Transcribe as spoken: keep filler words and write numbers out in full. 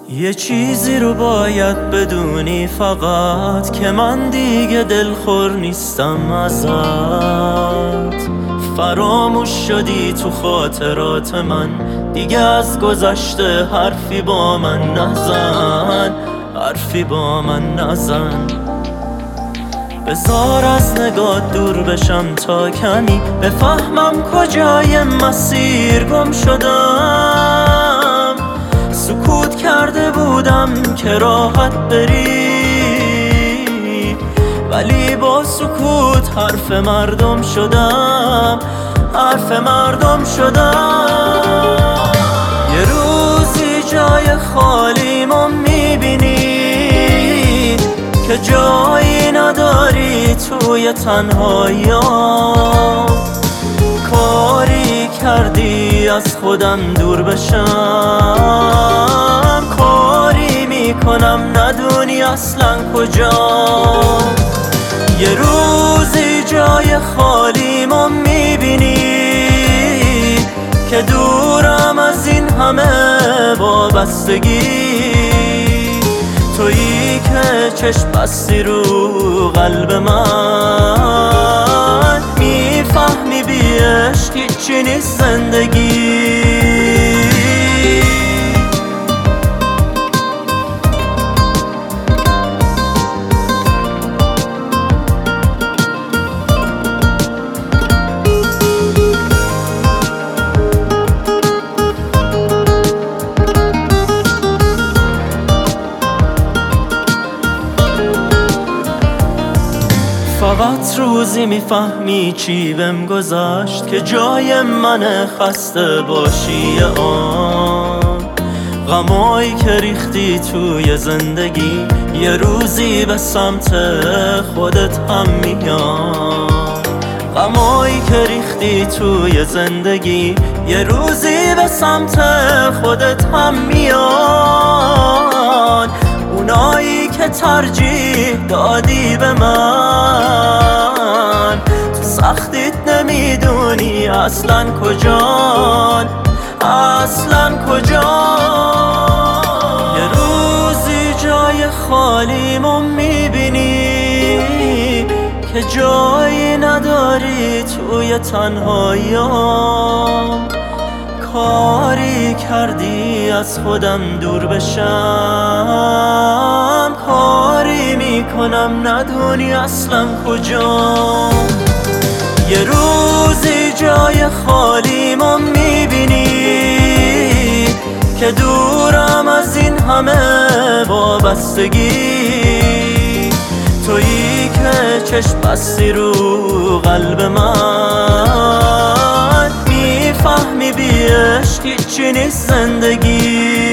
یه چیزی رو باید بدونی فقط، که من دیگه دلخور نیستم ازت. فراموش شدی تو خاطرات من، دیگه از گذشته حرفی با من نزن، حرفی با من نزن. بذار از نگاه دور بشم تا کمی بفهمم کجای مسیر گم شدم. سکوت کرده بودم که راحت بری، ولی با سکوت حرف مردم شدم، حرف مردم شدم. یه روزی جای خالیمو میبینی که جایی نداری توی تنهایی‌ام. کاری کردی از خودم دور بشم، کاری میکنم ندونی اصلا کجا. یه روزی جای خالیمو میبینی که دورم از این همه وابستگی. تویی که چشم بستی رو قلب من، میفهمی بی عشق هیچی نیست زندگی. فقط روزی میفهمی چی بهم گذشت، که جای من خسته باشی آن. غمایی که ریختی توی زندگی، یه روزی به سمت خودت هم میان. غمایی که ریختی توی زندگی، یه روزی به سمت خودت هم میان. اونایی که ترجیح دادی به من، تو سختیت نمیدونی اصلا کجان، اصلا کجان. یه روزی جای خالیمو میبینی که جایی نداری توی تنهایی‌ام. کاری کردی از خودم دور بشم، کاری میکنم ندونی اصلا کجا. یه روزی جای خالیمو میبینی که دورم از این همه وابستگی. تویی که چشم بستی رو قلب من، میفهمی بی عشق هیچی نیست زندگی.